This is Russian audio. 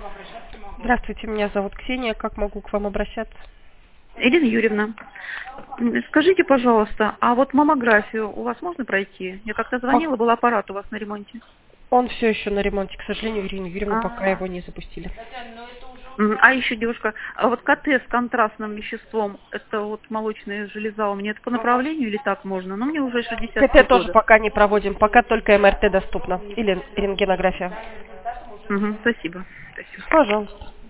Здравствуйте, меня зовут Ксения. Как могу к вам обращаться? Ирина Юрьевна, скажите, пожалуйста, а вот маммографию у вас можно пройти? Я как-то звонила, был аппарат у вас на ремонте. Он все еще на ремонте, к сожалению, Ирина Юрьевна, пока А, его не запустили. а еще, девушка, а вот КТ с контрастным веществом, это вот молочная железа у меня, это по направлению или так можно? Ну, мне уже 63 КТ тоже года. пока не проводим, пока только МРТ доступно. Или рентгенография. Спасибо. Спасибо. Пожалуйста.